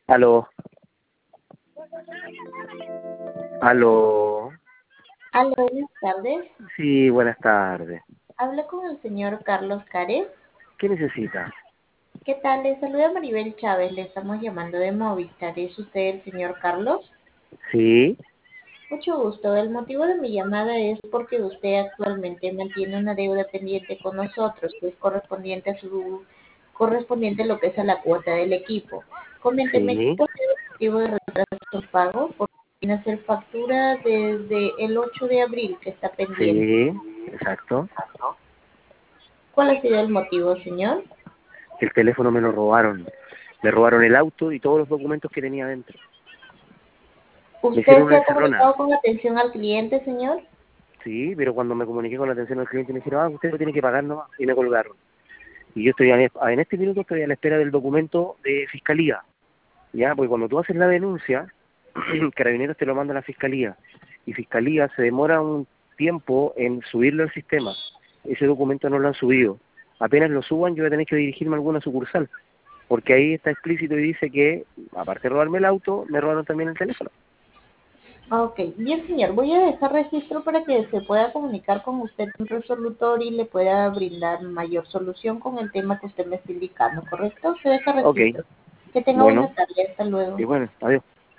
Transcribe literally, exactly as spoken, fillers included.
Aló, aló. Aló, buenas tardes. Sí, buenas tardes. Hablo con el señor Carlos Cares. ¿Qué necesita? ¿Qué tal? Le saluda Maribel Chávez. Le estamos llamando de Movistar. ¿Es usted el señor Carlos? Sí, Mucho gusto. El motivo de mi llamada es porque usted actualmente mantiene una deuda pendiente con nosotros, que es correspondiente a su correspondiente a lo que es a la cuota del equipo. Coménteme sí, cuál es el motivo de retraso en su pago, porque tiene que hacer factura desde el ocho de abril que está pendiente. sí, exacto. ¿Cuál ha sido el motivo, señor? El teléfono me lo robaron. Me robaron el auto y todos los documentos que tenía dentro. Me hicieron ¿Usted se una ha encerrona. comunicado con atención al cliente, señor? Sí, pero cuando me comuniqué con la atención al cliente me dijeron, ah, usted lo tiene que pagar nomás. Y me colgaron. Y yo estoy en, en este minuto estoy a la espera del documento de fiscalía. Ya, porque cuando tú haces la denuncia, Carabineros te lo manda a la fiscalía. Y fiscalía se demora un tiempo en subirlo al sistema. Ese documento no lo han subido. Apenas lo suban, yo voy a tener que dirigirme a alguna sucursal. Porque ahí está explícito y dice que, aparte de robarme el auto, me robaron también el teléfono. Ok, bien, señor. Voy a dejar registro para que se pueda comunicar con usted un resolutor y le pueda brindar mayor solución con el tema que usted me está indicando, ¿correcto? Se deja Ok, registro. Que tenga buena bueno, tarde. Hasta luego. y bueno, adiós.